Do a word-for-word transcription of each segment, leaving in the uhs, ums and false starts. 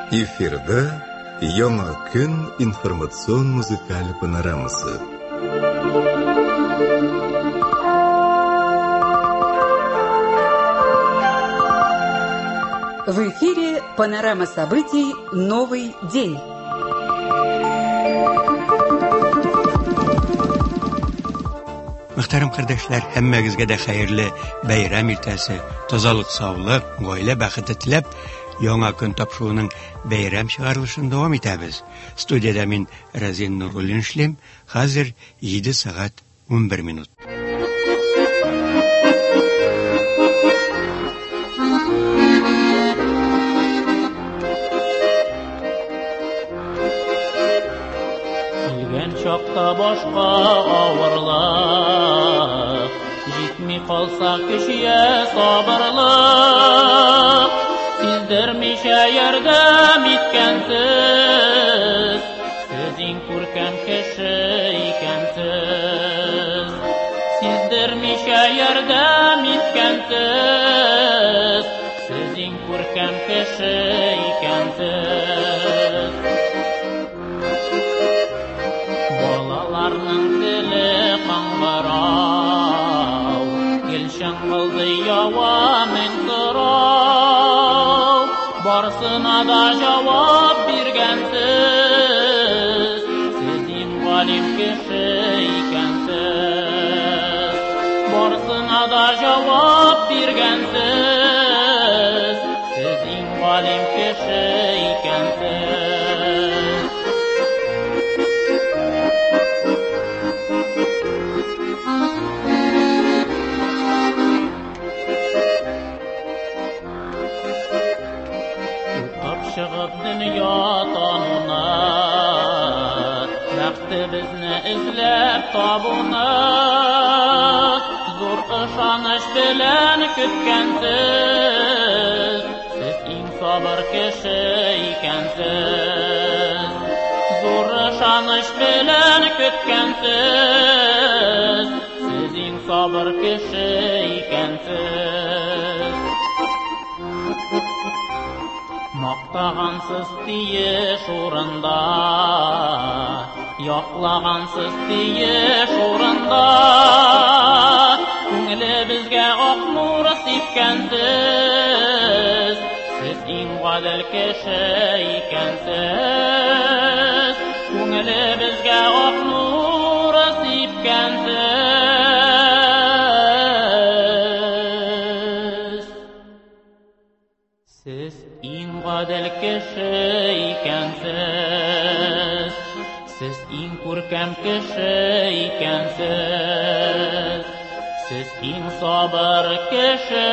Эфирда Яңа көн информацион музыкаль панорамасы. В эфире панорама событий «Новый день». Мөхтәрәм кардәшләр, һәммәгезгә дә хәерле бәйрәм иртәсе, тазалык, саулык, гаилә бәхете теләп, яңа көн тапшыруның бәйрәм чыгарылышын дәвам итәбез. Студиядә мин Разин Нуруллин эшлим. Хәзер җиде сәгать унбер минут. Килгән чакта башка авырлык, җитми калса кешегә сабырлык, сиздермичә ярдәм иткәнсез, сез иң күркәм кеше икәнсез. Сиздермичә ярдәм иткәнсез, сез иң күркәм кеше икәнсез. Балаларның теле каңгырау, килшән кылды ява мен сорау, барсына да җавап биргәнсез, сез иң галим кеше икәнсез. Барсына да җавап биргәнсез, сез иң галим кеше икәнсез. Чыгып дөнья тануны, бәхтебезне эзләп табуны, зур ышаныч белән көткәнсез, сез иң сабыр кеше икәнсез. Зур ышаныч белән көткәнсез, сез иң сабыр кеше икәнсез. Мактагансыз тиеш урында, яклагансыз тиеш урында, күңелебезгә ак нур сипкәнсез, сез иң гадел кеше икәнсез. Күңелебезгә ак нур сипкәнсез, сез иң гадел кеше икәнсез. Сез иң күркәм кеше икәнсез. Сез иң сабыр кеше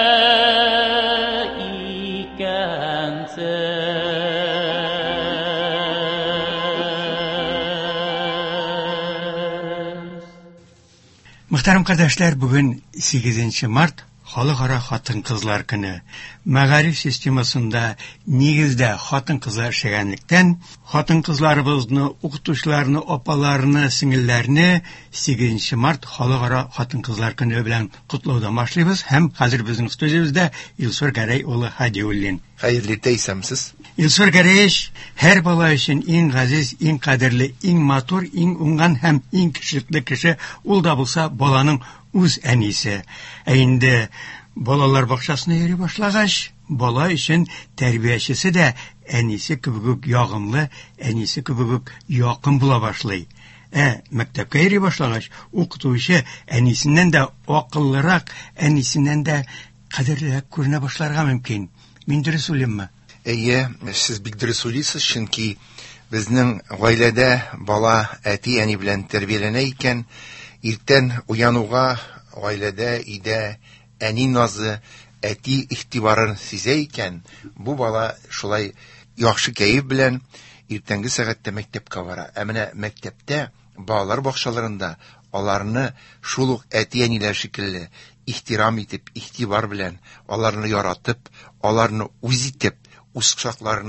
икәнсез. Мөхтәрәм кардәшләр, бүген сигезенче март Халыкара хатын-кызлар көне. Мәгариф системасында нигездә хатын-кызлар эшләгәнлектән, хатын-кызларыбызны, укытучыларны, апаларны, сеңелләрне сигезенче март Халыкара хатын-кызлар көне белән котлаудан башлыйбыз һәм хәзер безнең студиябездә Илсур Гәрәй улы Һадиуллин. Хәерле тәйсәмсез. Илсур Гәрәй һәр бала өчен иң газиз, иң кадерле, иң матур, иң уңган һәм иң кешелекле кеше ул да булса баланың үз әнисе. Ә инде балалар бакчасына йөри башлагач, бала өчен тәрбиячесе дә әнисе кебек ягымлы, әнисе кебек якын була башлый. Ә мәктәпкә йөри башлагач, укытучы әнисеннән дә акыллырак, әнисеннән дә кадерлерәк күренә башларга мөмкин. Мин дөрес уйлыйммы? Әйе, сез бик дөрес уйлыйсыз, чөнки безнең гаиләдә бала әти-әни белән тәрбияләнә икән, иртән уянуга гаиләдә, өйдә әни назы, әти игътибарын сизә икән, бу бала шулай яхшы кәеф белән иртәнге сәгатьтә мәктәпкә бара. Ә менә мәктәптә, балалар бакчаларында аларны шул ук әти-әниләр шикелле ихтирам итеп, игътибар белән, аларны яратып, аларны үз итеп, үз кочакларына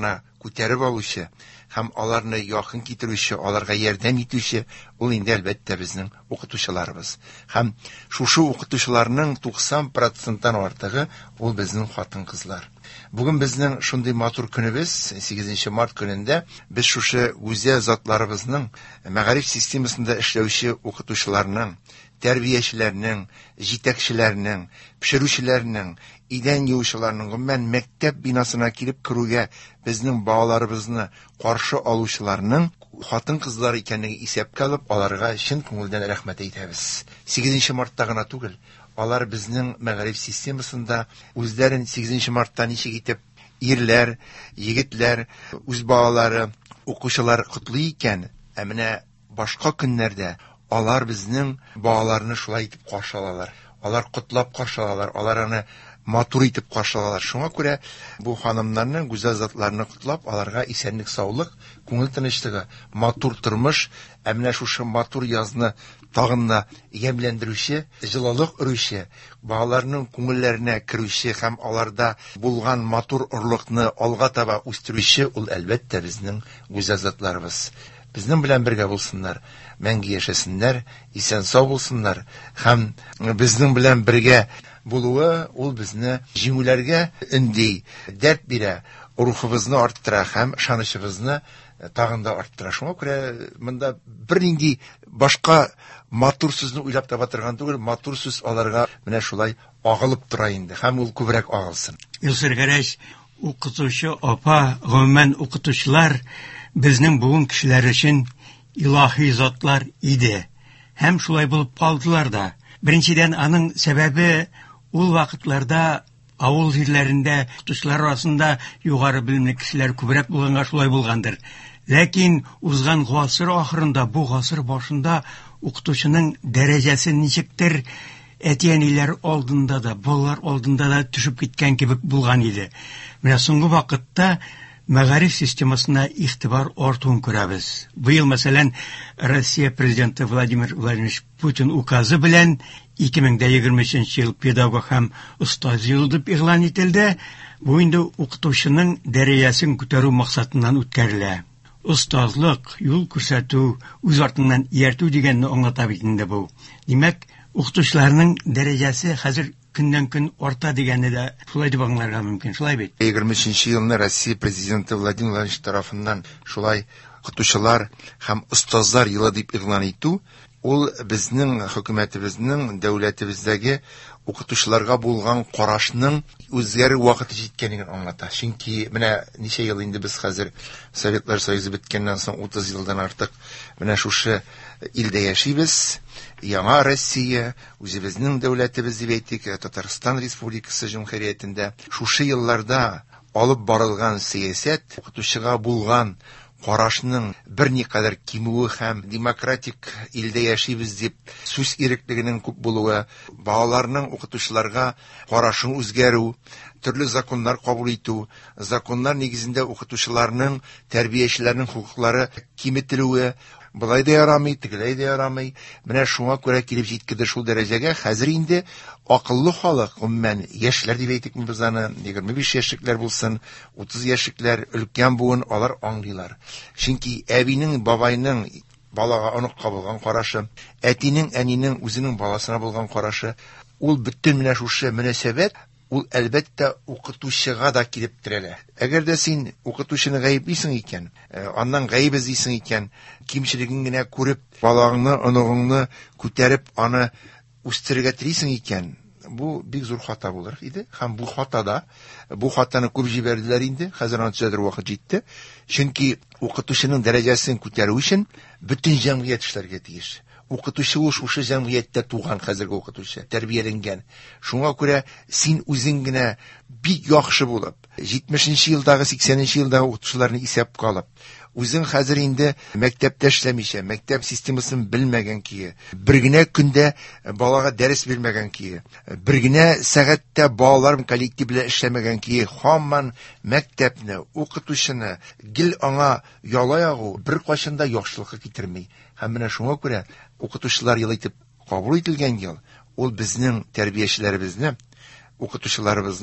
күтәреп алучы һәм аларны якын китерүче, аларга ярдәм итүче ул инде әлбәттә безнең укытучыларыбыз. Һәм шушы укытучыларның туксан проценттан артыгы ул безнең хатын-кызлар. Бүген безнең шундый матур көнебез, сигезенче март көнендә без шушы үзә затларыбызның мәгариф системасында эшләүче укытучыларның, тәрбиячеләрнең, җитәкчеләрнең, пешерүчеләрнең, идән юучыларның, гомумән мәктәп бинасына килеп керүгә безнең балаларыбызны каршы алучыларның хатын-кызлар икәнлеге исәпкә алып, аларга чын күңелдән рәхмәт әйтәбез. сигезенче мартта гына түгел, алар безнең мәгариф системасында үзләрен сигезенче мартта ничек итеп ирләр, егетләр, үз балалары, укучылар котлый икән, ә менә башка көннәрдә алар безнең балаларны шулай итеп каршы алалар. Алар котлап каршы алалар, алар аны матур итеп каршы алалар. Шуңа күрә бу ханымнарның гүзәл затларны котлап, аларга исәнлек, саулык, күңел тынычлыгы, матур тормыш, ә менә шушы матур язны тагын да ямьләндерүче, җылылык өрүче, балаларның күңелләренә керүче һәм аларда булган матур орлыкны алга таба үстерүче ул әлбәттә безнең гүзәл затларыбыз. Безнең белән бергә булсыннар, мәңге яшәсеннәр, исән сау булсыннар һәм безнең белән бергә булуы ул безне җиңүләргә өнди, дәрт бирә, рухыбызны арттыра һәм ышанычыбызны тагын да арттыра. Шуңа күрә монда бернинди башка матур сүзне уйлап таба торган түгел, матур сүз аларга менә шулай агылып тора инде һәм ул күбрәк агылсын. Илсир Гәрәш, укытучы апа, гомумән укытучылар безнең буын кешеләр өчен илаһи затлар иде. Һәм шулай булып калдылар да. Беренчедән, аның сәбәбе ул вакытларда авыл җирләрендә укытучылар арасында югары белемле кешеләр күбрәк булганга шулай булгандыр. Ләкин узган гасыр ахырында, бу гасыр башында укытучының дәрәҗәсе ничектер әти-әниләр алдында да, балалар алдында да төшеп киткән кебек булган иде. Менә соңгы вакытта мәгариф системасына игътибар артуын күрәбез. Быел, мәсәлән, Россия президенты Владимир Владимирович Путин указы белән ике мең егерме өченче ел педагог һәм остаз елы дип игълан ителде. Бу инде укытучының дәрәҗәсен күтәрү максатыннан үткәрелә. Остазлык, юл күрсәтү, үз артыннан ияртү дигәнне аңлата бит инде бу. Димәк, укытучыларның дәрәҗәсе хәзер көндән-көн арта дигәнне дә шулай дип аңларга мөмкин, шулай бит. егерме өченче елны Россия президенты Владимир Владимирович тарафыннан шулай укытучылар һәм остазлар елы дип игълан итү, ул безнең хөкүмәтебезнең, дәүләтебездәге укытучыларга булган карашның үзгәрү вакыты җиткәнлеген аңлата. Чөнки менә ничә ел инде без хәзер Советлар Союзы биткәннән соң утыз елдан артык менә шушы илдә яшибез. Яңа Россия, үзебезнең дәүләтебез дип әйтик, Татарстан Республикасы Җумһуриятендә шушы елларда алып барылган сәясәт укытучыга булган карашның берникадәр кимүе һәм демократик илдә яшибез дип сүз иреклегенең күп булуы, балаларның укытучыларга карашын үзгәрү, төрле законнар кабул итү, законнар нигезендә укытучыларның, тәрбиячеләрнең хукуклары киметелүе, былай да ярамый, тегеләй дә ярамый. Менә шуңа күрә килеп җиткеде шул дәрәҗәгә. Хәзер инде акыллы халык, гомумән яшьләр дип әйтик без аны, егерме биш яшьлекләр булсын, утыз яшьлекләр, өлкән буын, алар аңлыйлар. Чөнки әбинең, бабайның балага онык кабылган карашы, әтинең, әнинең үзенең баласына булган карашы, ул бөтен менә шушы мөнәсәбәт ул әлбәттә укытучыга да килеп терәлә. Әгәр дә син укытучыны гаеплисең икән, аннан гаеп эзлисең икән, кимчелеген генә күреп, балаңны, оныгыңны күтәреп, аны үстерергә телисең икән, бу бик зур хата булыр иде. Һәм бу хатада, бу хатаны күп җибәрделәр инде, хәзер аны төзәтер вакыт җитте. Чөнки укытучының дәрәҗәсен күтәрү өчен бөтен җәмгыять эшләргә тиеш. Укытучы ул шушы җәмгыятьтә туган, хәзерге укытучы, тәрбияләнгән. Шуңа күрә син үзең генә бик яхшы булып, җитмешенче елдагы, сиксәненче елдагы укытучыларны исәпкә алып, үзең хәзер инде мәктәптә эшләмичә, мәктәп системасын белмәгән кие, бер генә көндә балага дәрес бирмәгән кие, бер генә сәгатьтә балалар коллектив белән эшләмәгән кие, һаман мәктәпне, укытучыны гел аңа ялай агу бер кайчан да яхшылыкка китерми. Һәм менә шуңа күрә укытучылар елы итеп кабул ителгән ел, ул безнең тәрбиячеләребезне, укытучыларыбызны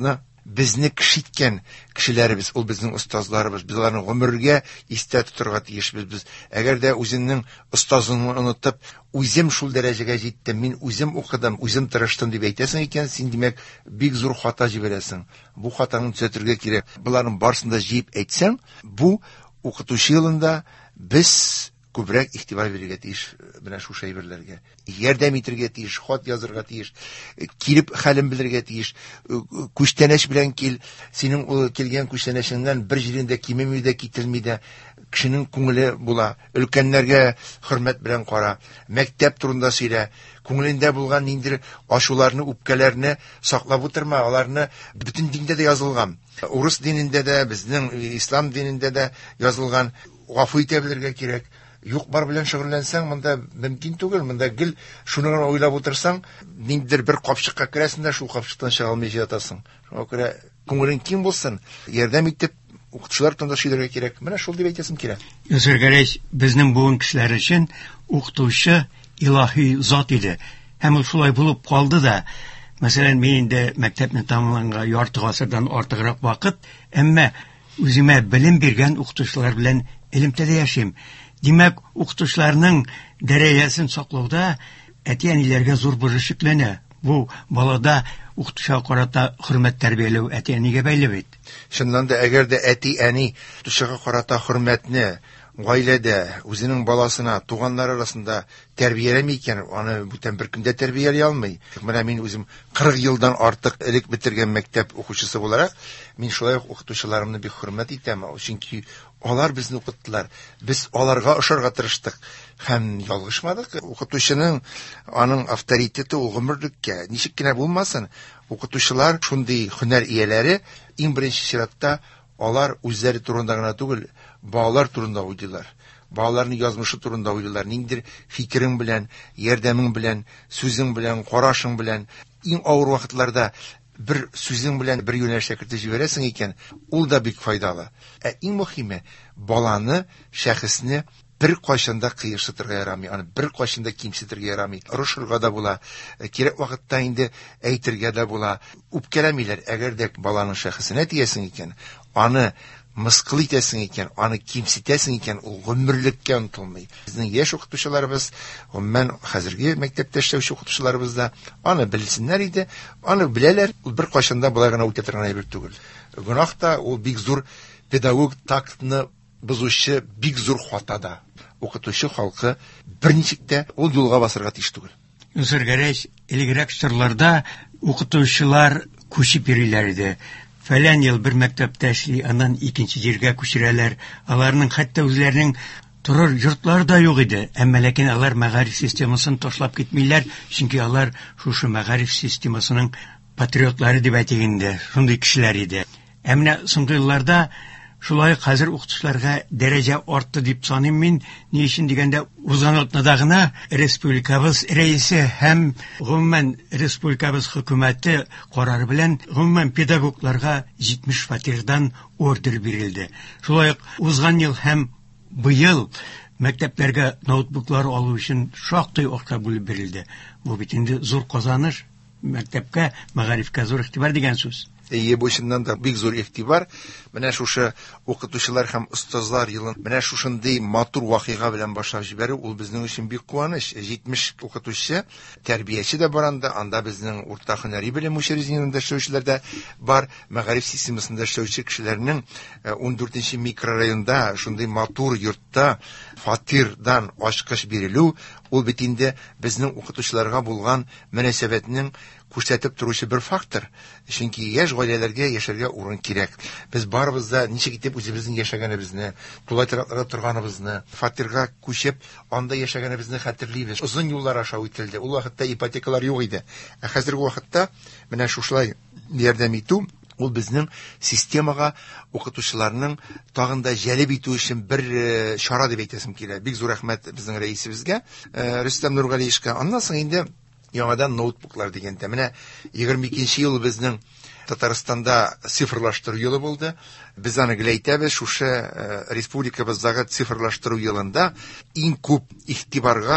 безне кешиткән кешеләребез, ул безнең остазларыбыз, без аларны гомергә истә тотырга тиешбез. Без әгәр дә үзенең остазын онытып, үзем шул дәрәҗәгә җиттем, мин үзем укыдым, үзем тырыштым дип әйтәсең икән, син димәк бик зур хата җибәрәсең. Бу хатаны төзәтергә кирәк. Буларның барысын да җыеп әйтсәң, бу укытучы елында без күбрәк игътибар бирергә тиеш менә шу шәйберләргә. Ярдәм итәргә тиеш, хат язырга тиеш, килеп хәлен белергә тиеш. Күчтәнәш белән кил, синең ул килгән күчтәнәшеңнән бер җирендә кимеми дә кителми дә, кешенең күңеле була. Өлкәннәргә хөрмәт белән кара, мәктәп турында сөйлә, күңелендә булган ниндидер ачуларны, үпкәләрне саклап утырма, аларны бөтен диндә дә язылган. Урыс динендә дә, безнең ислам динендә дә язылган, гафу итә белергә кирәк. Юк бар белән шөгыльләнсәң, монда мөмкин түгел, монда гел шуны уйлап утырсаң, ниндидер бер капчыкка керәсең дә шул капчыктан чыга алмый ятасың. Шуңа күрә күңелең киң булсын, ярдәм итеп укытучылар турында сөйләргә кирәк. Менә шул дип әйтәсем килә. Үзергәрәч, безнең буын кешеләр өчен укытучы илаһи зат иде. Һәм ул шулай булып калды да. Мәсәлән, мин инде мәктәпне тәмамланганга ярты гасырдан артыграк вакыт, әмма үземә белем биргән укытучылар белән элемтәдә яшим. Димәк, укытучыларның дәрәҗәсен саклауда әти-әниләргә зур бурыч йөкләнә. Бу балада укытучыга карата хөрмәт тәрбияләү әти-әнигә бәйле бит. Шуннан да әгәр дә әти-әни укытучыга карата хөрмәтне гаиләдә үзенең баласына, туганнар арасында тәрбияләми икән, аны бүтән бер көндә тәрбияли алмый. Менә мин үзем кырык елдан артык элек бетергән мәктәп укучысы буларак, мин шулай ук укытучыларымны бик хөрмәт итәм, чөнки алар безне укыттылар. Без аларга ошарга тырыштык һәм ялгышмадык. Укытучының аның авторитеты ул гомерлеккә ничек кенә булмасын, укытучылар шундый һөнәр ияләре, иң беренче чиратта алар үзләре турында гына түгел, балалар турында уйлыйлар. Балаларның язмышы турында уйлыйлар. Ниндидер фикерең белән, ярдәмең белән, сүзең белән, карашың белән, иң авыр вакытларда бер сүзең белән бер юнәлешкә кертеп җибәрәсең икән, ул да бик файдалы. Ә иң мөһиме, баланы, шәхесне бер кайчанда кыерсытырга ярамый, аны бер кайчанда кимсетергә ярамый. Рушырга да була, кирәк вакытта инде әйтергә дә була. Үпкәләмиләр, әгәр дә баланың шәхесенә тиясең икән, аны мыскыл итәсең икән, аны кимсетәсең икән, ул гомерлеккә онытылмый. Безнең яшь укытучыларыбыз, гомумән хәзерге мәктәптә эшләүче укытучыларыбыз да аны белсеннәр иде, аны беләләр, ул бер кайчанда болай гына үтә торган әйбер түгел. Гөнаһ та ул бик зур педагог тактны бозучы бик зур хатада. Укытучы халкы берничек тә ул юлга басырга тиеш түгел. Үзергәрәч, элегрәк чорларда укытучылар күчеп йөриләр иде. Фәлән ел бер мәктәптә эшли, аннан икенче җиргә күчерәләр. Аларның хәтта үзләренең торыр йортлары да юк иде. Әмма ләкин алар мәгариф системасын ташлап китмиләр, чөнки алар шушы мәгариф системасының патриотлары дип әйтегәндә, шундый кешеләр иде. Ә менә соңгы елларда шулай хәзер укытучыларга дәрәҗә артты дип саныйм мин. Ни өчен дигәндә, узган атнада гына республикабыз рәисе һәм гомумән республикабыз хөкүмәте карары белән гомумән педагогларга җитмеш фатирдан ордер бирелде. Шулай ук узган ел һәм быел мәктәпләргә ноутбуклар алу өчен шактый акча бүлеп бирелде. Бу бит инде зур казаныш, мәктәпкә, мәгарифкә зур игътибар дигән сүз. Әйе, бу чыннан да бик зур игътибар. Менә шушы укытучылар һәм остазлар елын менә шушындый матур вакыйга белән башлап җибәрү, ул безнең өчен бик куаныч. җитмеш укытучы, тәрбияче дә бар анда, анда безнең урта һөнәри белем учреждениесендә эшләүчеләр дә бар, мәгариф системасында эшләүче кешеләрнең ун дүртенче микрорайонда шундый матур йортта фатирдан ачкыч бирелү, ул бит инде безнең укытучыларга булган мөнәсәбәтнең күрсәтеп торучы бер фактор. Чөнки яшь гаиләләргә яшәргә урын кирәк. Без барыбыз да ничек итеп үзебезнең яшәгәнебезне, тулай торакта торганыбызны, фатирга күчеп, анда яшәгәнебезне хәтерлибез. Озын юллар аша үтелде. Ул вакытта ипотекалар юк иде. Ә хәзерге вакытта менә шушлай ярдәм итү, ул безнең системага укытучыларның тагын да җәлеп итү өчен бер чара дип әйтәсем килә. Бик зур рәхмәт безнең рәисебезгә, Рөстәм Нургалиевка. Аннан соң инде яңадан ноутбуклар дигәндә, менә егерме икенче ел безнең Татарстанда цифрлаштыру елы булды. Без аны геләйтәбез, шушы республикабыздагы цифрлаштыру елында иң күп игътибарга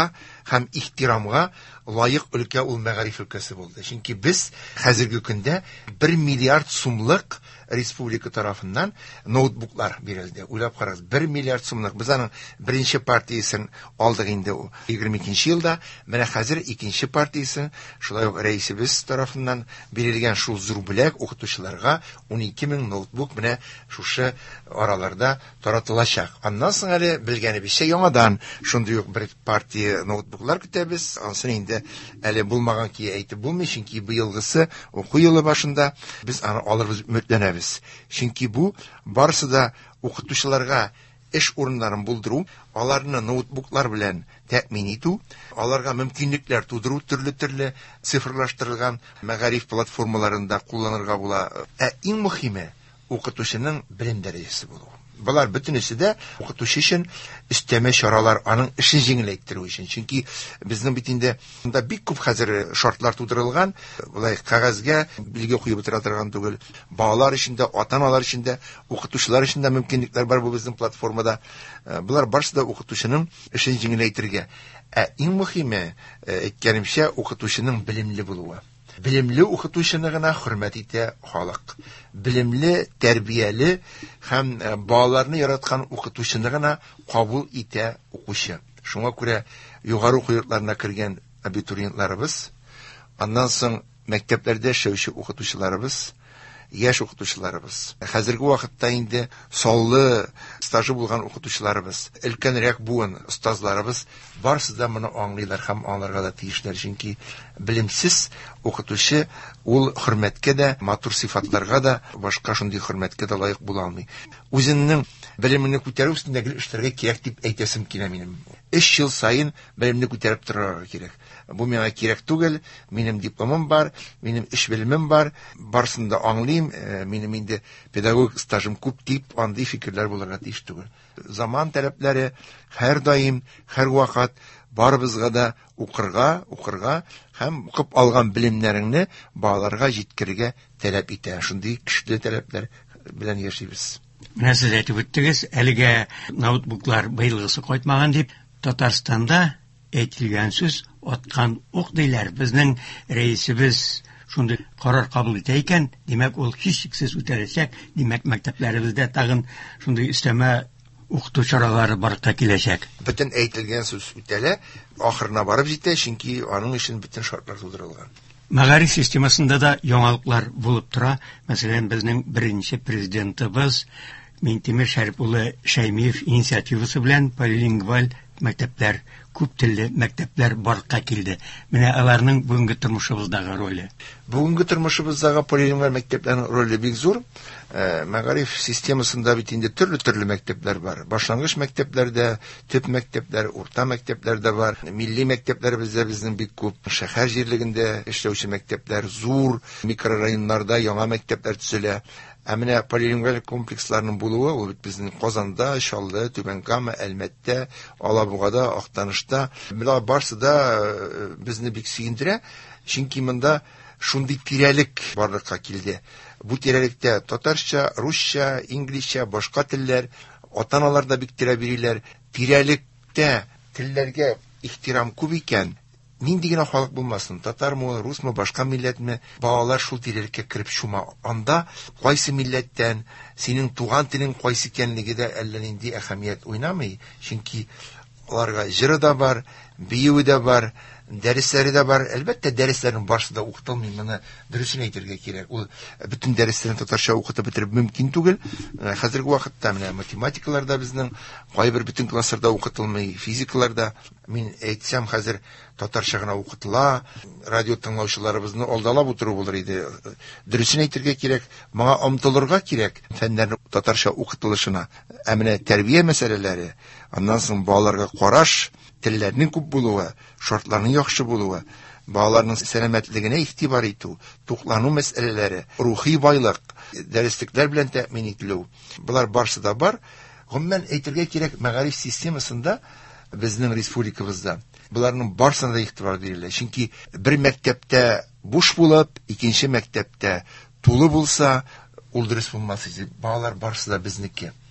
һәм ихтирамга лаек өлкә ул мәгариф өлкәсе булды. Чөнки без хәзерге көндә бер миллиард сумлык республика тарафыннан ноутбуклар бирелде. Уйлап карагыз, бер миллиард сумлык. Без аның беренче партиясын алдык инде егерме икенче елда, менә хәзер икенче партиясын шулай ук рәисебез тарафыннан бирелгән шул зур бүләк укытучыларга он ике мең ноутбук менә шушы араларда таратылачак. Аннан соң әле белгәнебезчә яңадан шундый ук бер партия ноутбуклар көтәбез. Ансын инде әле булмаган ки әйтеп булмый, чөнки быелгысы уку елы башында без аны алырбыз өметләнәбез. Чөнки бу барысы да укытучыларга эш урыннарын булдыру, аларны ноутбуклар белән тәэмин итү, аларга мөмкинлекләр тудыру, төрле-төрле цифрлаштырылган мәгариф платформаларында кулланырга була. Ә иң мөһиме укытучының белем дәрәҗәсе булу. Булар бөтенесе дә укытучы өчен өстәмә чаралар, аның эшен җиңеләйттерү өчен. Чөнки безнең бит инде монда бик күп хәзер шартлар тудырылган, булай кагазгә билге куеп утыра торган түгел. Балалар өчен дә, ата-аналар өчен дә, укытучылар өчен дә мөмкинлекләр бар бу безнең платформада. Булар барысы да укытучының эшен җиңеләйтергә. Ә иң мөһиме, әйткәнемчә, укытучының белемле булуы. Белемле укытучыны гына хөрмәт итә халык. Белемле, тәрбияле һәм балаларны яраткан укытучыны гына кабул итә укучы. Шуңа күрә югары уку йортларына кергән абитуриентларыбыз, аннан соң мәктәпләрдә эшләүче укытучыларыбыз, яшь укытучыларыбыз, хәзерге вакытта инде саллы стажы булган укытучыларыбыз, өлкәнрәк буын остазларыбыз барысы да моны аңлыйлар һәм аңларга да тиешләр. Чөнки белемсез укытучы ул хөрмәткә дә, матур сыйфатларга да, башка шундый хөрмәткә дә лаек була алмый. Үзенең белеменне күтәрү өстендәге эшләргә кирәк дип әйтәсем килә минем. Өч ел сайын белемне күтәреп торырга кирәк. Бу миңа кирәк түгел, минем дипломым бар, минем эш белемем бар, барсын да аңлыйм, минем инде педагог стажым күп дип, андый фикерләр булырга тиеш түгел. Заман таләпләре һәр даим, һәр вакыт барыбызга да укырга, укырга һәм укып алган белемнәреңне балаларга җиткерергә таләп итә. Шундый көчле таләпләр белән яшибез. Менә сез әйтеп үттегез, әлегә ноутбуклар быелгысы кайтмаган дип, Татарстанда әйтелгән сүз аткан ук диләр. Безнең рәисебез шундый карар кабул итә икән, димәк ул һичшиксез үтәләчәк. Димәк мәктәпләребездә тагын шундый өстәмә укыту чаралары барырга киләчәк. Бөтен әйтелгән сүз үтәлә, ахырына барып җитә, чөнки аның өчен бөтен шартлар тудырылган. Мәгариф системасында да яңалыклар булып тора. Мәсәлән, безнең беренче президентыбыз Минтимер Шәриф улы Шәймиев инициативасы белән полилингваль мәктәпләр, күп телле мәктәпләр барырга килде. Менә аларның бүгенге тормышыбыздагы роле. Бүгенге тормышыбыздагы полилингваль мәктәпләрнең роле бик зур. Мәгариф системасында бит инде төрле-төрле мәктәпләр бар. Башлангыч мәктәпләрдә, төп мәктәпләр, урта мәктәпләр дә бар. Милли мәктәпләребездә безнең бик күп. Шәһәр җирлегендә эшләүче мәктәпләр зур, микрорайоннарда яңа мәктәпләр төзелә. Ә менә полилингваль комплексларның булуы, ул безнең Казанда, Чаллы, Түбәнкама, Әлмәттә, Алабугада, Актанышта, менә барсы да безне бик сөендерә, чөнки монда шундый тирәлек барлыкка килде. Бу тирәлектә татарча, русча, инглизчә, башка телләр, ата-аналар да бик тирә бириләр. Тирәлектә телләргә ихтирам күп икән. Нинди генә халык булмасын, татармы, русмы, башка милләтме, балалар шул тирәлеккә кереп шума. Анда кайсы милләттән, синең туган телең кайсы икәнлеге дә әллә нинди әһәмият уйнамый, чөнки аларга җыры да бар, биюе дә бар, дәресләре дә бар. Әлбәттә, дәресләрнең барысы да укытылмый, моны дөресен әйтергә кирәк. Ул бөтен дәресләрне татарча укытып бетереп мөмкин түгел. Хәзерге вакытта менә математикаларда безнең кайбер бөтен классларда укытылмый, физикаларда. Мин әйтсәм, хәзер татарча гына укытыла, радио тыңлаучыларыбызны алдалап утыру булыр иде. Дөресен әйтергә кирәк, моңа омтылырга кирәк фәннәрне татарча укытылышына. Ә менә тәрбия мәсьәләләре, аннан соң балаларга караш, телләрнең күп булуы, шартларның яхшы булуы, балаларның сәламәтлегенә игътибар итү, туклану мәсьәләләре, рухи байлык, дәреслекләр белән тәэмин ителү. Булар барсы да бар. Гомумән әйтергә кирәк, мәгариф системасында безнең республикабызда буларның барсына да игътибар бирелә. Чөнки бер мәктәптә буш булып, икенче мәктәптә тулы булса, ул дөрес булмас иде. Балалар барсы да безнеке.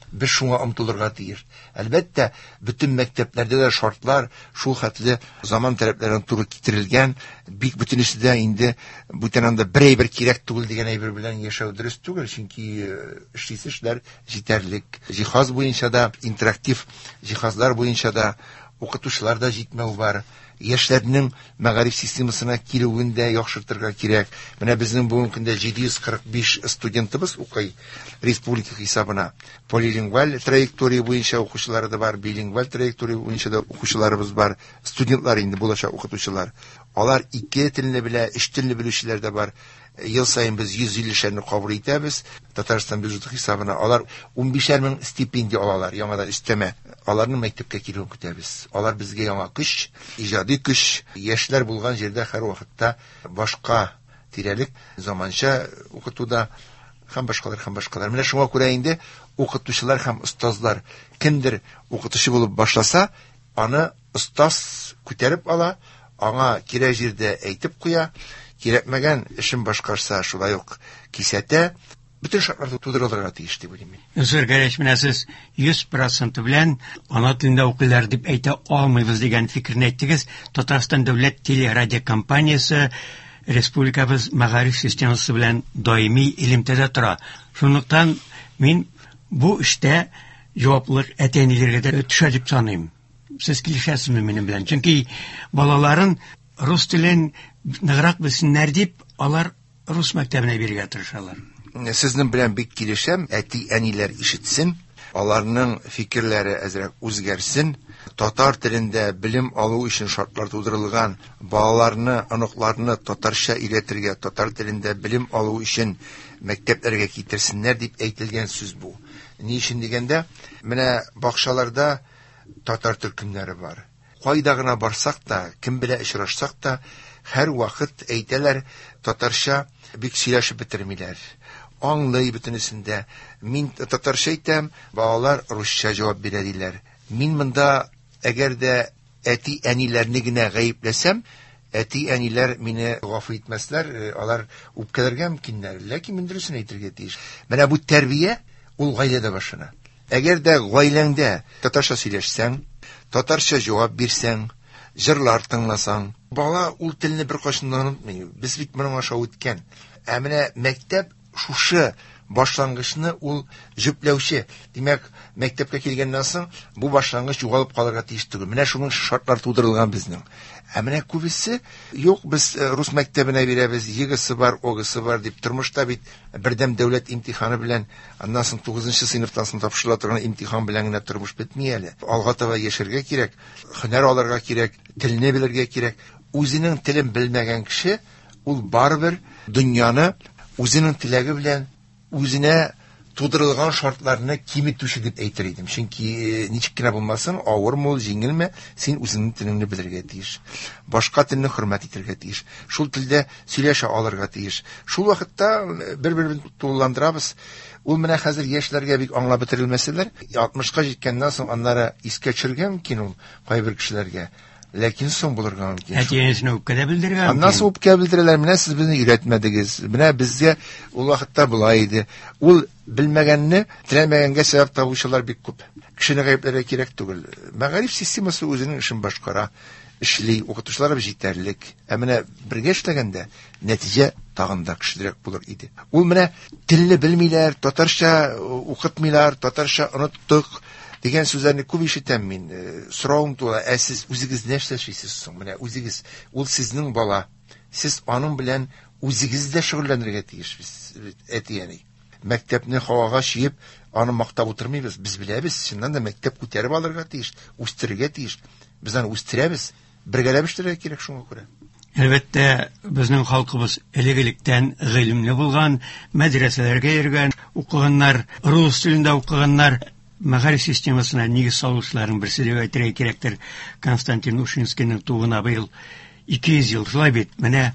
Без шуңа омтылырга тиеш. Әлбәттә, бөтен мәктәпләрдә дә шартлар шул хәтле заман таләпләренә туры китерелгән. Бик бөтенесе дә инде бүтән анда бер әйбер кирәк түгел дигән әйбер белән яшәү дөрес түгел, чөнки эшлисе эшләр җитәрлек. Җиһаз буенча да, интерактив җиһазлар буенча да укытучылар да җитмәү бар. Яшьләрнең мәгариф системасына килүен дә яхшыртырга кирәк. Менә безнең бүгенге көндә җиде йөз кырык биш студентыбыз укый республика хисабына. Полилингваль траектория буенча укучылары да бар, билингваль траектория буенча да укучыларыбыз бар. Студентлар инде булачак укытучылар. Алар ике телне белә, өч телне белүчеләр дә бар. Ел сайын без йөз илле шәне кабул итәбез. Татарстан бюджеты хисабына алар ун биш мең стипендия алалар, яңадан өстәмә. Аларны мәктәпкә килүен көтәбез. Алар безгә яңа көч, иҗади көч, яшьләр булган җирдә һәр вакытта башка тирәлек, заманча укытуда һәм башкалар һәм башкалар. Менә шуңа күрә инде укытучылар һәм остазлар кемдер укытучы булып башласа, аны остаз күтәреп ала, аңа кирәк җирдә әйтеп куя. Кирәкмәгән эшен башкарса, шулай ук кисәтә, бөтен шартлар тудырылырга тиеш дип уйлыйм. Үзер гәрәч менә сез йөз процент белән ана телендә укыйлар дип әйтә алмыйбыз дигән фикерне әйттегез. Татарстан дәүләт телерадио компаниясе республикабыз мәгариф системасы белән даими элемтәдә тора. Шунлыктан мин бу эштә җаваплылык әтәниләргә дә төшә дип саныйм. Сез килешәсезме минем белән? Чөнки балаларын рус телен ныграк белсеннәр дип, алар рус мәктәбенә бирергә тырышалар. Сезнең белән бик килешәм, әти әниләр ишетсен, аларның фикерләре әзрәк үзгәрсен, татар телендә белем алу өчен шартлар тудырылган, балаларны, оныкларны татарча өйрәтергә, татар телендә белем алу өчен мәктәпләргә китерсеннәр дип әйтелгән сүз бу. Ни өчен дигәндә, менә бакчаларда татар төркемнәре бар. Кайда гына барсак та, кем белән очрашсак та, һәр вакыт әйтәләр, татарча бик сөйләшеп бетермиләр. Аңлый бөтенесендә. Мин татарча әйтәм, балалар русча җавап бирә диләр. Мин монда әгәр дә әти әниләрне генә гаепләсәм, әти әниләр мине гафу итмәсләр, алар үпкәләргә мөмкиннәр. Ләкин мин дөресен әйтергә тиеш. Менә бу тәрбия ул гаиләдә башлана. Әгәр дә гаиләңдә татарча сөйләшсәң, татарча җавап бирсәң, җырлар тыңласаң, бала ул телне бер кашын онытмый. Без бит моның аша үткән. Ә менә мәктәп шушы башлангычны ул җөпләүче. Димәк, мәктәпкә килгәннән соң бу башлангыч югалып калырга тиеш түгел. Менә шуның шартлар тудырылган безнең. Ә менә күбесе, юк, без рус мәктәбенә бирәбез, егесе бар, огысы бар дип, тормышта бит бердәм дәүләт имтиханы белән, аннан соң тугызынчы сыйныфтан соң тапшырыла торган имтихан белән генә тормыш бетми әле. Алга таба яшәргә кирәк, һөнәр алырга кирәк, телне белергә кирәк. Үзенең телен белмәгән кеше, ул барбер дөньяны үзенең теләге белән үзенә тудырылган шартларны киметүче дип әйтер идем. Чөнки ничек кенә булмасын, авырмы ул, җиңелме, син үзеңнең телеңне белергә тиеш. Башка телне хөрмәт итәргә тиеш. Шул телдә сөйләшә алырга тиеш. Шул вакытта бер-берен тулыландырабыз. Ул менә хәзер яшьләргә бик аңлап бетерелмәсәләр, алтмышка җиткәннән соң аннары искә төшергә мөмкин ул кайбер кешеләргә. Ләкин соң булырга мөмкин. Әтиәнесне үпкә белдергән. Аннан соң үпкә белдерәләр. Менә сез безне өйрәтмәдегез. Менә безгә ул вакытта булай иде. Ул белмәгәнне теләмәгәнгә сәбәп табучылар бик күп. Кешене гаепләргә кирәк түгел. Мәгариф системасы үзенең эшен башкара, эшли, укытучылар җитәрлек. Ә менә бергә эшләгәндә нәтиҗә тагын да көчлерәк булыр иде. Ул менә телне белмиләр, татарча укытмыйлар, татарча оныттык дигән сүзләрне күп ишетәм мин. Сорауым тула, ә сез үзегез нәрсәшисез соң? Менә үзегез, ул сезнең бала. Сез аның белән үзегез дә шөгыльләнергә тиешсез, әти-әни. Мәктәпне һавага чөеп, аны мактап утырмыйбыз. Без беләбез, чыннан да мәктәп күтәреп алырга тиеш, үстерергә тиеш. Без аны үстерәбез, бергәләп эшләргә кирәк шуңа күрә. Әлбәттә, безнең халкыбыз элек-электән гыйлемле булган, мәдрәсәләргә йөргән, укыганнар, рус телендә укыганнар. Мәгариф системасына нигез салучыларның берсе дип әйтергә кирәктер. Константин Ушинскийның тугына быел ике йөз ел. Шулай бит. Менә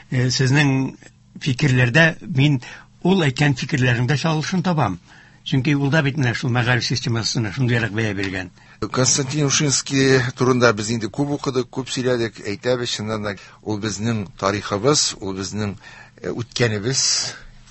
сезнең фикерләрдә мин ул әйткән фикерләрендә чагылышын табам. Чөнки ул да бит менә шул мәгариф системасына шундыйрак бәя биргән. Константин Ушинский турында без инде күп укыдык, күп сөйләдек, әйтәбез, чыннан да ул безнең тарихыбыз, ул безнең үткәнебез,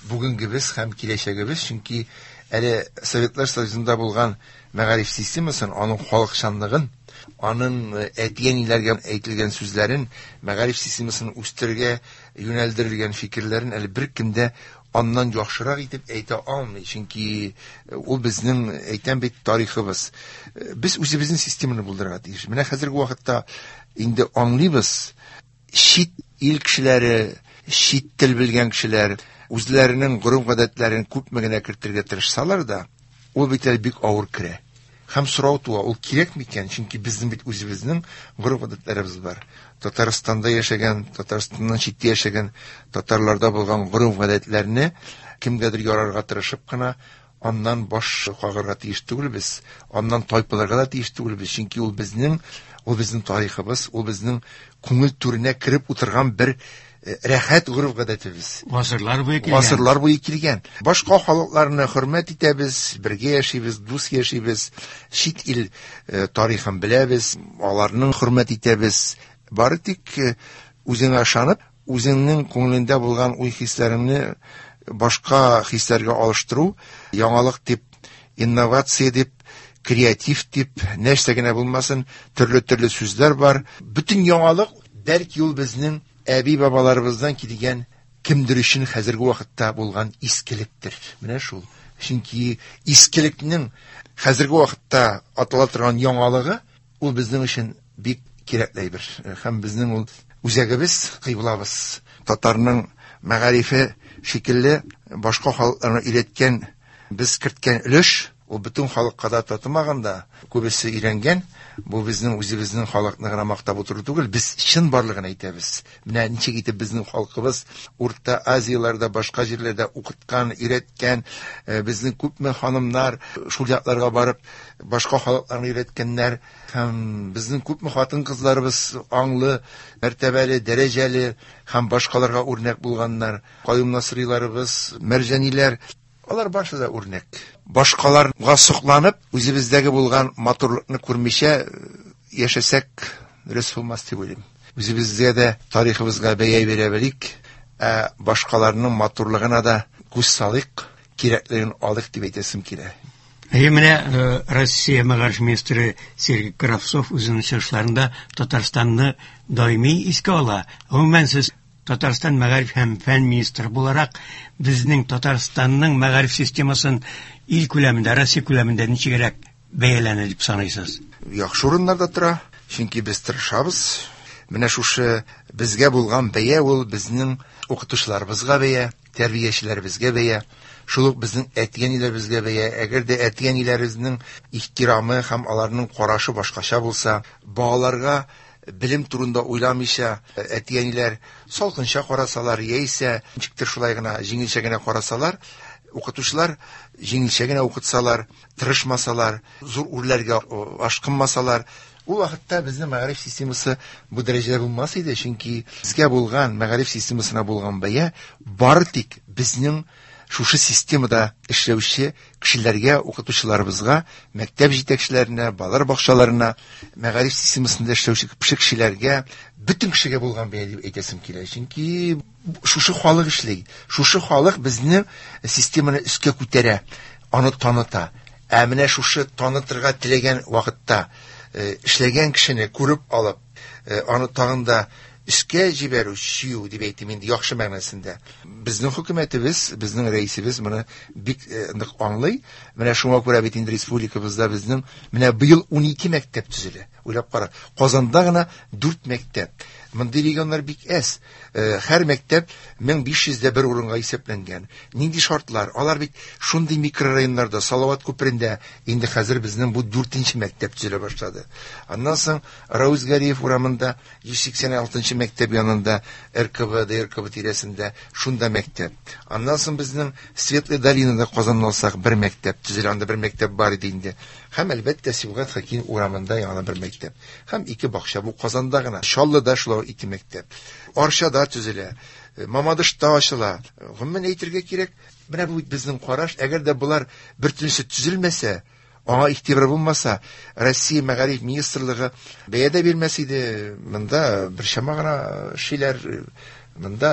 бүгенгебез һәм киләчәгебез, чөнки әле Советлар Союзында булган мәгариф системасын, аның халыкчанлыгын, аның әтиәниләргә әйтелгән сүзләрен, мәгариф системасын үстерергә юнәлдерелгән фикерләрен әле беркемдә аннан яхшырак итеп әйтә алмый, чөнки ул безнең әйтәм бит тарихыбыз. Без үзебезнең системаны булдырырга тиеш. Менә хәзерге вакытта инде аңлыйбыз, чит ил кешеләре, чит тел белгән кешеләр үзләренең гореф-гадәтләрен күпме генә кертергә тырышсалар да, ул бит әле бик авыр керә. Һәм сорау туа, ул кирәк микән? Чөнки безнең бит үзебезнең гореф-гадәтләребез бар. Татарстанда яшәгән, Татарстаннан читтә яшәгән татарларда булган гореф-гадәтләрне кемгәдер ярарга тырышып кына аннан баш кагарга тиеш түгелбез, аннан тайпылырга да тиеш түгелбез, чөнки ул безнең, ул безнең тарихыбыз, ул безнең күңел түренә кереп утырган бер рәхәт гореф-гадәтебез. Гасырлар буе килгән. Гасырлар буе килгән. Башка халыкларны хөрмәт итәбез, бергә яшибез, дус яшибез, чит ил тарихын беләбез, аларның хөрмәт итәбез. Бары тик үзеңә ышанып, үзеңнең күңелендә булган уй-хисләреңне башка хисләргә алыштыру, яңалык дип, инновация дип, креатив дип, нәрсә генә булмасын, төрле-төрле сүзләр бар. Бүтән яңалык бәлки ул безнең әби бабаларыбыздан килгән кемдер өчен хәзерге вакытта булган искелектер. Менә шул. Чөнки искелекнең хәзерге вакытта атала торган яңалыгы ул безнең өчен бик кирәкле бер. Һәм безнең ул үзәгебез, кыйблабыз. Татарның мәгарифе шикелле башка халыкларны өйрәткән, без керткән өлеш, ул бөтен халыкка да татымаганда, күбесе өйрәнгән. Бу безнең үзебезнең халыкны гына мактап утыру түгел, без чын барлыгын әйтәбез. Менә ничек итеп безнең халкыбыз Урта Азияларда, башка җирләрдә укыткан, өйрәткән, безнең күпме ханымнар шул якларга барып башка халыкларны өйрәткәннәр, һәм безнең күпме хатын-кызларыбыз аңлы, мәртәбәле, дәрәҗәле һәм башкаларга үрнәк булганнар. Каюм Насрыйларыбыз, Мәрҗәниләр, алар барысы да үрнәк. Башкаларга сокланып, үзебездәге булган матурлыкны күрмичә яшәсәк, дөрес булмас дип уйлыйм. Үзебездә дә тарихыбызга бәя бирә белик, ә башкаларның матурлыгына да күз салыйк, кирәклеген алыйк дип әйтәсем килә. Әйе, менә Россия мәгариф министры Сергей Кравцов үзенең чыгышларында Татарстанны даими искә ала. Гомумән сез Татарстан мәгариф һәм фән министры буларак безнең Татарстанның мәгариф системасын ил күләмендә, Россия күләмендә ничегрәк бәяләнә дип саныйсыз? Яхшы урыннарда тора, чөнки без тырышабыз. Менә шушы безгә булган бәя ул безнең укытучыларыбызга бәя, тәрбиячеләребезгә бәя, шул ук безнең әтиәниләребезгә бәя. Әгәр дә әтиәниләребезнең ихтирамы һәм аларның карашы башкача булса, балаларга билим турында уйламыйча әтиәниләр салкынча карасалар, яисә ничектер шулай гына җиңелчә генә карасалар, укытучылар җиңелчә генә укытсалар, тырышмасалар, зур үрләргә ашкынмасалар, ул вакытта безнең мәгариф системасы бу дәрәҗәдә булмас иде, чөнки безгә булган мәгариф системасына булган бәя бары тик безнең шушы системада эшләүче кешеләргә, укытучыларыбызга, мәктәп җитәкчеләренә, балалар бакчаларына, мәгариф системасында эшләүче кешеләргә, бөтен кешегә булган бәя дип әйтәсем килә. Чөнки шушы халык эшли, шушы халык безне системаны өскә күтәрә, аны таныта. Ә менә шушы танытырга теләгән вакытта эшләгән кешене күреп алып, аны тагында Искә җибәрү, чию дип әйтим инде яхшы мәгънәсендә. Безнең хөкүмәтебез, безнең рәисебез моны бик нык аңлый. Менә шуңа күрә бит инде республикабызда безнең менә быел унике мәктәп төзелә. Уйлап кара, Казанда гына дүрт мәктәп. Мондый регионнар бик әз. Һәр мәктәп мең биш йөз дә бер урынга исәпләнгән. Нинди шартлар? Алар бит шундый микрорайоннарда, Салават күперендә инде хәзер безнең бу дүртенче мәктәп төзелә башлады. Аннан соң Равис Гариев урамында йөз сиксән алтынчы мәктәп янында, РКБ, ДРКБ тирәсендә шунда мәктәп. Аннан соң безнең Светлая долинада Казаннан алсак бер мәктәп төзелә, анда бер мәктәп бар иде инде. Һәм әлбәттә Сибгат Хаким урамында яңа бер мәктәп. Һәм ике бакча бу Казанда гына. Чаллыда шулай ике мәктәп. Арчада төзелә, Мамадышта ачыла. Гомумән әйтергә кирәк, менә бу безнең караш, әгәр дә булар бертенче төзелмәсә, аңа игътибар булмаса, Россия мәгариф министрлыгы бәя дә бирмәс иде. Монда бер чама гына шиләр, монда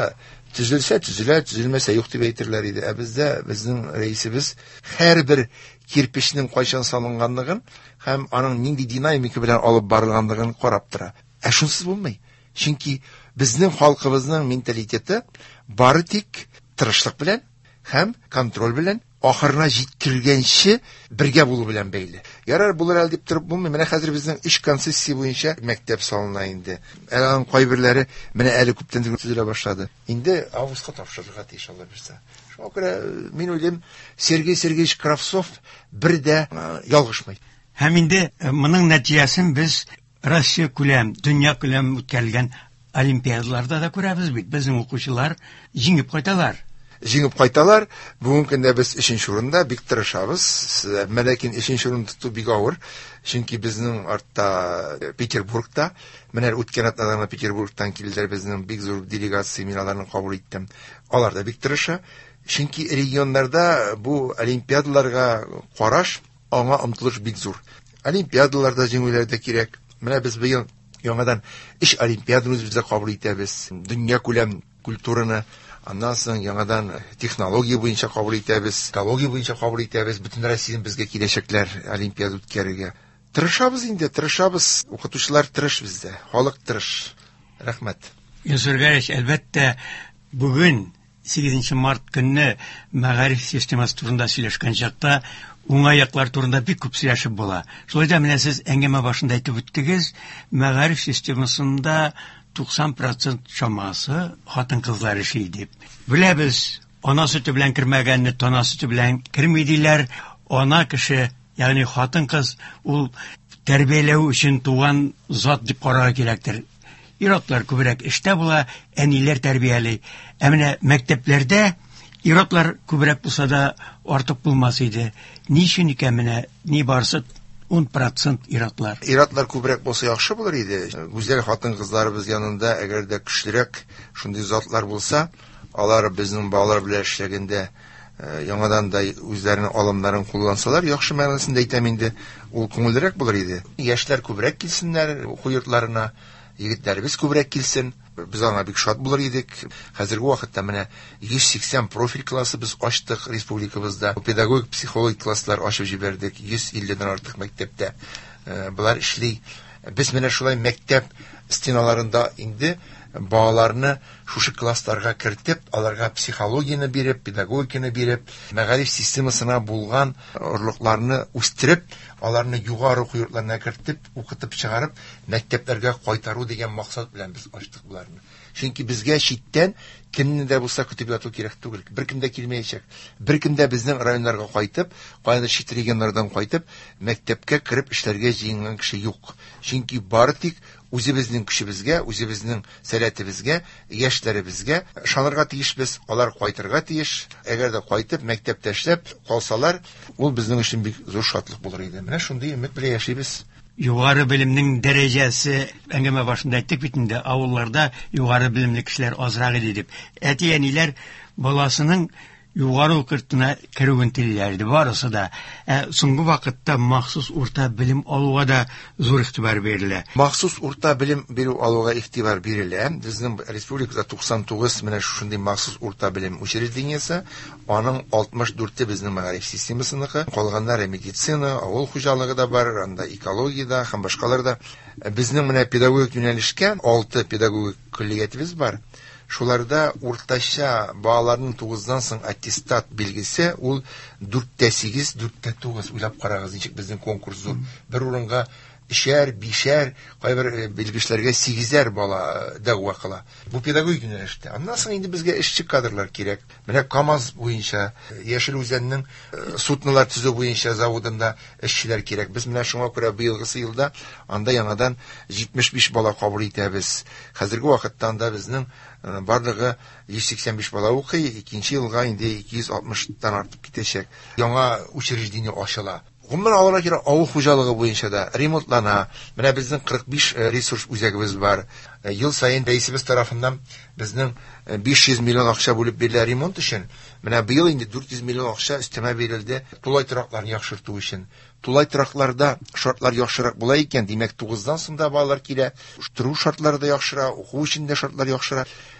Төзелсә төзелә, төзелмәсә юк дип әйтерләр иде. Ә бездә безнең рәисебез һәрбер кирпечнең кайчан салынганлыгын һәм аның нинди динамика белән алып барылганлыгын карап тора. Ә шунсыз булмый. Чөнки безнең халкыбызның менталитеты бары тик тырышлык белән һәм контроль белән ахырына җиткергәнче бергә булу белән бәйле. Ярар булыр әле дип торып булмый. Менә хәзер безнең эш концессия буенча мәктәп салына инде. Әле кайберләре менә әле күптән төзелә башлады. Инде августка тапшырырга тиеш алар берсе. Шуңа күрә мин уйлыйм, Сергей Сергеевич Кравцов бер дә ялгышмый. Һәм инде моның нәтиҗәсен без Россия күләм, дөнья күләм үткәрелгән олимпиадаларда да күрәбез бит. Безнең укучылар җиңеп кайталар. Җиңеп кайталар. Бүгенге көндә без өченче урында бик тырышабыз. Ләкин өченче урын тоту бик авыр. Чөнки безнең артта Петербургта, менә үткән атнада Петербургтан килделәр, безнең бик зур делегация, мин аларны кабул иттем. Алар да бик тырыша. Чөнки регионнарда бу олимпиадаларга караш, аңа омтылыш бик зур. Олимпиадаларда җиңүләр дә кирәк. Менә без быел яңадан эш олимпиаданы үзебездә кабул итәбез. Дөнья күләм культураны, аннан соң яңадан технология буенча кабул итәбез, экология буенча кабул итәбез. Бөтен Россияны безгә киләчәкләр олимпиада үткәрергә. Тырышабыз инде, тырышабыз. Укытучылар тырыш бездә, халык тырыш. Рәхмәт. Юсургач, әлбәттә, бүген сигезенче март көнне мәгариф системасы турында сөйләшкән чакта уңай яклар турында бик күп сөйләшеп була. Шулай да менә сез әңгәмә башында әйтеп үттегез, мәгариф системасында туксан процент чамасы хатын-кызлар эшли дип. Беләбез, ана сөте белән кермәгәнне тана сөте белән керми диләр. Ана кеше, ягъни хатын-кыз, ул тәрбияләү өчен туган зат дип карарга кирәктер. Иратлар күбрәк эштә була, әниләр тәрбияли. Ә менә мәктәпләрдә иратлар күбрәк булса да артык булмас иде. Ни өчен икән менә ни барсы ун процент иратлар. Иратлар күбрәк булса яхшы булыр иде. Үзләре хатын-кызларыбыз янында әгәр дә көчлерәк шундый затлар булса, алар безнең балалар белән эшләгәндә яңадан да үзләренең алымнарын куллансалар, яхшы мәгънәсендә әйтәм инде, ул күңеллерәк булыр иде. Яшьләр күбрәк килсеннәр уку йортларына, егетләребез күбрәк килсен. Без аңа бик шат булыр идек. Хәзерге вакытта менә йөз сиксән профиль классы без ачтык республикабызда. Педагогик психологик класслар ачып җибәрдек. йөз илледән артык мәктәптә булар эшли. Без менә шулай мәктәп стеналарында инде балаларны шушы классларга кертеп, аларга психологияны биреп, педагогиканы биреп, мәгариф системасына булган орлыкларны үстереп, аларны югары уку йортларына кертеп, укытып чыгарып, мәктәпләргә кайтару дигән максат белән без ачтык буларны. Чөнки безгә читтән кемне дә булса көтеп яту кирәк түгел. Беркем дә килмәячәк. Беркем дә безнең районнарга кайтып, кайда чит регионнардан кайтып, мәктәпкә кереп эшләргә җыенган кеше юк. Чөнки бары тик үзебезнең көчебезгә, үзебезнең сәләтебезгә, яшьләребезгә ышанырга тиешбез, алар кайтырга тиеш. Әгәр дә кайтып мәктәптә эшләп калсалар, ул безнең өчен бик зур шатлык булыр иде. Менә шундый өмет белән яшибез. Югары белемнең дәрәҗәсе, әңгәмә башында әйттек бит инде, авылларда югары белемле кешеләр азрак иде дип. Әти-әниләр баласының югары укытына керүен телиләр иде барысы да. Ә соңгы вакытта махсус урта белем алуга да зур игътибар бирелә. Махсус урта белем бирү алуга игътибар бирелә. Безнең республикада туксан тугыз менә шундый махсус урта белем учреждениесе, аның алтмыш дүрте безнең мәгариф системасыныкы, калганнары медицина, авыл хуҗалыгы да бар, анда экология да һәм башкалар да. Безнең менә педагогик юнәлешкә алты педагогик коллегиятыбыз бар. Шуларда уртача балаларның тугыздан соң аттестат билгесе, ул дүрттә сигез, дүрттә тугыз. Уйлап карагыз, ничек безнең конкурс зур. Бер урынга ишәр, бишәр, кайбер билгечләргә сигезәр бала дәгъва кыла. Бу педагогик юнәлештә. Аннан соң инде безгә эшче кадрлар кирәк. Менә КАМАЗ буенча, Яшел Үзәннең суднолар төзү буенча заводында эшчеләр кирәк. Без менә шуңа күрә быелгысы елда анда яңадан җитмеш биш бала кабул итәбез. Хәзерге вакытта анда безнең барлыгы йөз сиксән биш бала укый, икенче елга инде ике йөз алтмыштан артып китәчәк. Яңа учреждение ачыла. Гомумән аларга кирәк авыл хуҗалыгы буенча да ремонтлана. Менә безнең кырык биш ресурс үзәгебез бар. Ел саен рәисебез тарафыннан безнең биш йөз миллион акча бүлеп бирелә ремонт өчен. Менә быел инде дүрт йөз миллион акча өстәмә бирелде тулай торактарны яхшырту өчен. Тулай торакларда шартлар яхшырак була икән, димәк тугыздан соң да балалар килә. Туру шартлары да яхшыра, уку өчен дә шартлар яхшыра.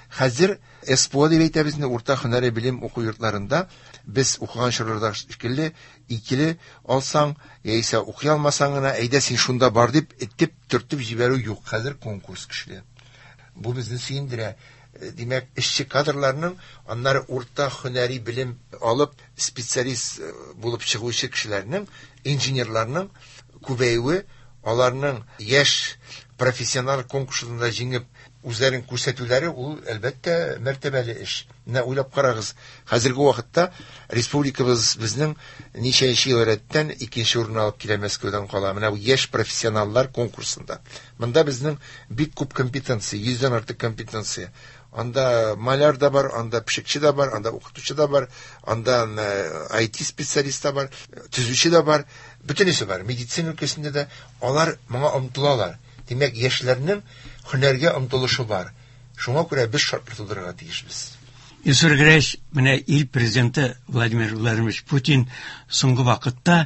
Хәзер СПО дип әйтәбезне, урта һөнәри белем уку йортларында без укыган чорларда шикелле икеле алсаң, яисә укый алмасаң гына, әйдә син шунда бар дип этеп төртеп җибәрү юк. Хәзер конкурс кешеләр. Бу безне сөендерә. Димәк, эшче кадрларның аннары урта һөнәри белем алып специалист булып чыгучы кешеләрнең, инженерларның күбәюе, аларның яшь профессионал конкурсында җиңеп үзләрен күрсәтүләре, ул әлбәттә мәртәбәле эш. Менә уйлап карагыз, хәзерге вакытта республикабыз безнең ничәнче ел рәттән икенче урынны алып килә Мәскәүдән кала. Менә яшь профессионаллар конкурсында. Монда безнең бик күп компетенция, йөздән артык компетенция. Анда маляр да бар, анда пешекче да бар, анда укытучы да бар, анда ай ти специалист да бар, төзүче да бар, бөтенесе бар. Медицина өлкәсендә дә алар моңа омтылалар. Димәк, яшьләрнең һөнәргә омтылышы бар. Шуңа күрә без шартлар тудырырга тиешбез. Исергрәш, менә ил президенты Владимир Владимирович Путин соңгы вакытта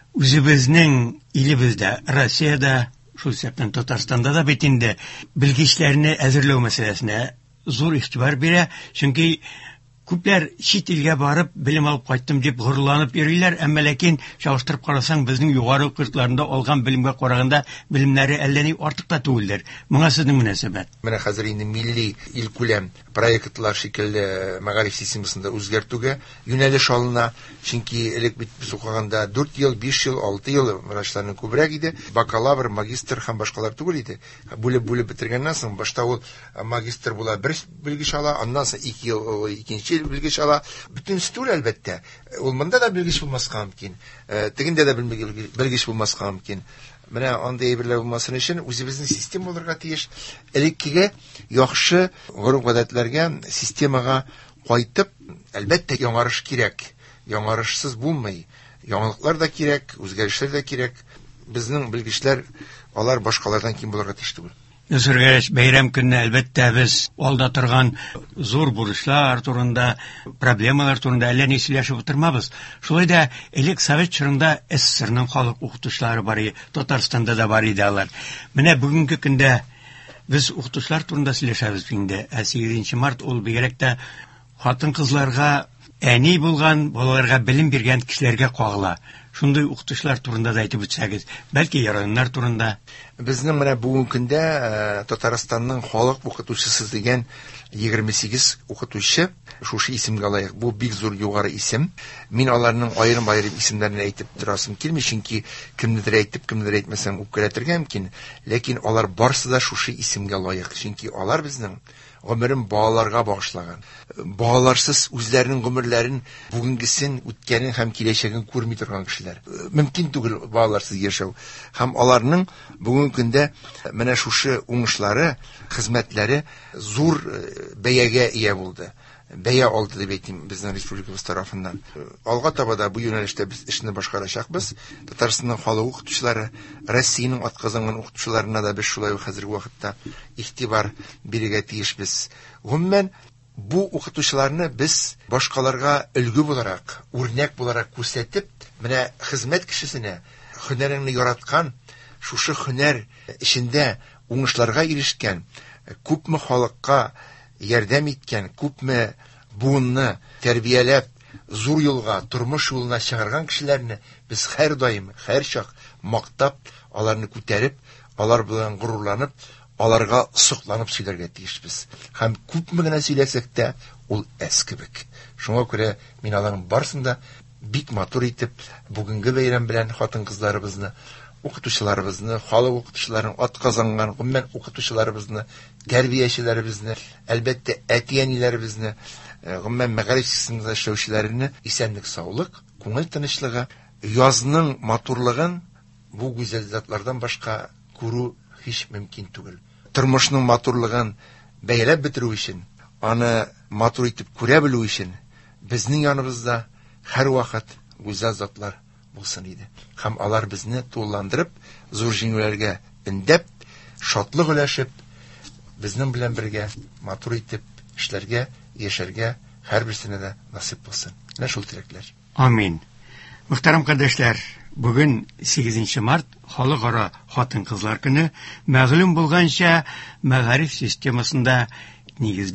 үзебезнең илебездә, Россиядә, шул сәптән Татарстанда да бит инде белгечләрне әзерләү мәсьәләсенә зур игътибар бирә, чөнки күпләр чит илгә барып белем алып кайттым дип горурланып йөриләр, әмма ләкин чагыштырып карасаң, безнең югары курсларында алган белемгә караганда белемнәре әллә ни артык та түгелдер. Моңа сезнең мөнәсәбәт? Менә хәзер инде милли илкүләм проектлар шикелле мәгариф системасында үзгәртүгә юнәлеш алына, чөнки элек бит без укыганда дүрт ел, биш ел, алты ел врачларның күбрәк иде, бакалавр, магистр һәм башкалар түгел иде. Бүлеп-бүлеп бетергәннән соң башта ул магистр була, бер белгеч ала, аннан соң ике ел икенче белгеч ала. Бүтән стул әлбәттә. Ул монда да белгеч булмаска мөмкин. Тегендә дә белгеч булмаска мөмкин. Менә андый әйберләр булмасын өчен үзебезнең система булырга тиеш. Элеккегә яхшы гореф-гадәтләргә, системага кайтып, әлбәттә яңарыш кирәк. Яңарышсыз булмый. Яңалыклар да кирәк, үзгәрешләр дә кирәк. Безнең белгечләр алар башкалардан ким булырга тиеш түгел. Үсергәч, бәйрәм көнне әлбәттә без алда торган зур бурычлар турында, проблемалар турында әллә ни сөйләшеп утырмабыз. Шулай да элек Совет чорында СССРның халык укытучылары бар иде, Татарстанда да бар иде алар. Менә бүгенге көндә без укытучылар турында сөйләшәбез инде. сигезенче март ул бигрәк тә хатын-кызларга, әни булган, балаларга белем биргән кешеләргә кагыла. Шундый укытучылар турында да әйтеп үтсәгез, бәлки ярыннар турында. Безнең менә бүгенге көндә Татарстанның халык укытучысы дигән егерме сигез укытучы шушы исемгә лаек. Бу бик зур югары исем. Мин аларның аерым-аерым исемнәрен әйтеп торасым килми, чөнки кемнедер әйтеп, кемнедер әйтмәсәм үпкәләтергә мөмкин. Ләкин алар барсы да шушы исемгә лаек, чөнки алар безнең гомерен балаларга багышлаган. Балаларсыз үзләренең гомерләрен, бүгенгесен, үткәнен һәм киләчәген күрми торган кешеләр. Мөмкин түгел балаларсыз яшәү. Һәм аларның бүгенге көндә менә шушы уңышлары, хезмәтләре зур бәягә ия булды. Бәя алды дип әйтим безнең республикабыз тарафыннан. Алга таба да бу юнәлештә без эшне башкарачакбыз. Татарстанның халык укытучылары, Россиянең атказанган укытучыларына да без шулай хәзерге вакытта игътибар бирергә тиешбез. Гомумән, бу укытучыларны без башкаларга өлгү буларак, үрнәк буларак күрсәтеп, менә хезмәт кешесенә һөнәреңне яраткан, шушы һөнәр эчендә уңышларга ирешкән, күпме халыкка ярдәм иткән, күпме буынны тәрбияләп, зур юлга, тормыш юлына чыгарган кешеләрне без һәр даим, һәр чак мактап, аларны күтәреп, алар белән горурланып, аларга сокланып сөйләргә тиешбез. Һәм күпме генә сөйләсәк тә, ул әз кебек. Шуңа күрә мин аларның барсында бик матур итеп бүгенге бәйрәм белән хатын-кызларыбызны, укытучыларыбызны, халык укытучыларын атказанган, гомумән укытучыларыбызны, тәрбиячеләребезне, әлбәттә әти-әниләребезне, гомумән мәгариф системасында эшләүчеләрне исәнлек, саулык, күңел тынычлыгы, язның матурлыгын бу гүзәл затлардан башка күрү һич мөмкин түгел. Тормышның матурлыгын бәяләп бетерү өчен, аны матур итеп күрә белү өчен безнең яныбызда һәр вакыт гүзәл затлар булсын иде. Һәм алар безне тулыландырып, зур җиңүләргә индәп, шатлык өләшеп, безнең белән бергә матур итеп эшләргә, яшәргә һәрберсенә дә насыйп булсын. Менә шул теләкләр. Амин. Мөхтәрәм кардәшләр, бүген сигезенче март халыкара хатын-кызлар көне. Мәгълүм булганча, мәгариф системасында нигездә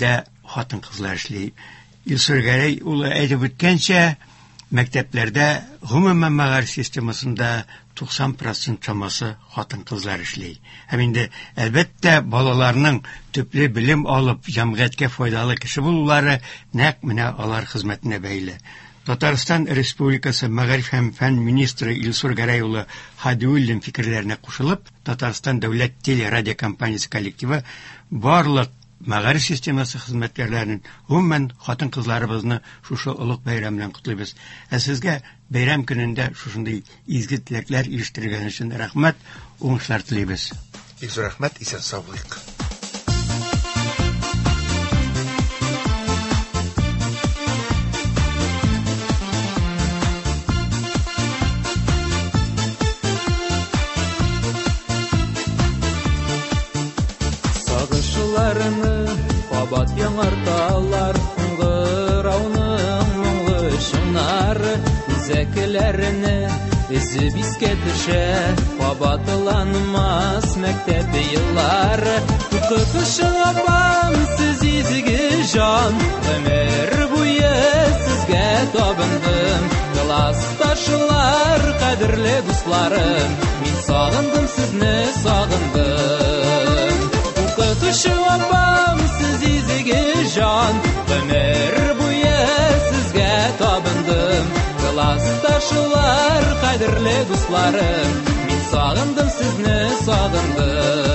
хатын-кызлар эшли. Илсур Гәрәй улы әйтеп үткәнчә, мәктәпләрдә гомумән мәгариф системасында туксан процент чамасы хатын-кызлар эшли. Һәм инде әлбәттә балаларның төпле белем алып, җәмгыятькә файдалы кеше булулары нәкъ менә алар хезмәтенә бәйле. Татарстан Республикасы Мәгариф һәм фән министры Илсур Гәрәй улы Хадиуллин фикерләренә кушылып, Татарстан дәүләт телерадиокомпаниясе коллективы барлык мәгариф системасы хезмәткәрләрен, гомумән хатын-кызларыбызны шушы олуг бәйрәм белән котлыйбыз. Ә сезгә бәйрәм көнендә шушындый изге теләкләр ирештергән өчен рәхмәт, уңышлар телибез. Бик зур рәхмәт, исән сау булыйк. Кабат яңарталар кыңгырауның моңлы шыңнары, үзәкләрне өзеп искә төшә, кабатланмас мәктәп еллары. Укытучы апам, сез изге жан, гомер буе сезгә табындым. Классташлар, кадерле дусларым, мин сагындым сезне, сагындым. Укытучы апам, сез изге жан, гомер буе сезгә табындым. Классташлар, кадерле дусларым, мин сагындым сезне, сагындым.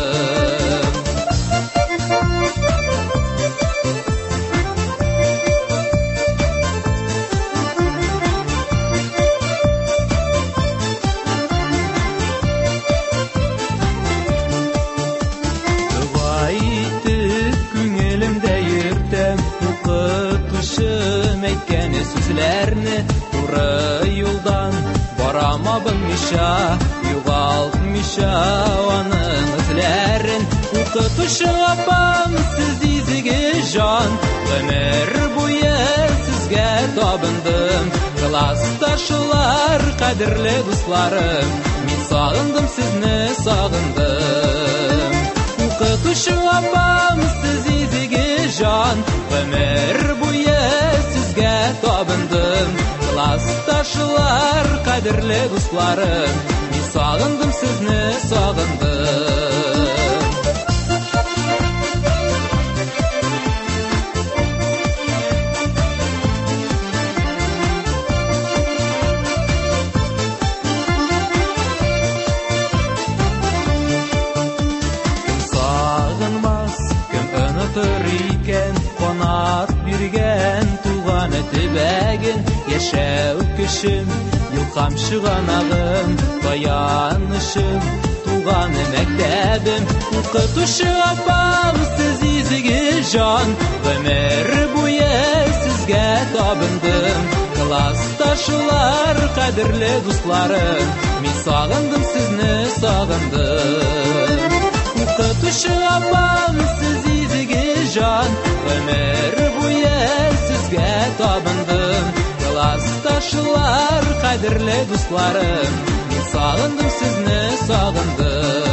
Сүзләрне туры юлдан барамабынмыйча, югалтмыйча аның эзләрен. Укытучы апам, сез изге жан, гомер буе сезгә табындым. Классташлар, кадерле дусларым, мин сагындым сезне, сагындым. Укытучы апам, сез изге жан, гомер буе сезгә табындым. Классташлар, кадерле дусларым, мин сагындым сезне, сагындым. Сагынмас, кем онытыр икән, канат биргән туган төбәген. Яшәү көчем, юкам чыганагым, таянышым, туган мәктәбем. Укытучы апам, сез изге жан, гомер буе сезгә табындым. Классташлар, кадерле дусларым, мин сагындым сезне, сагындым. Укытучы апам, сез изге жан, гомер буе сезгә табындым. Классташлар, кадерле дусларым, мин сагындым сезне, сагындым.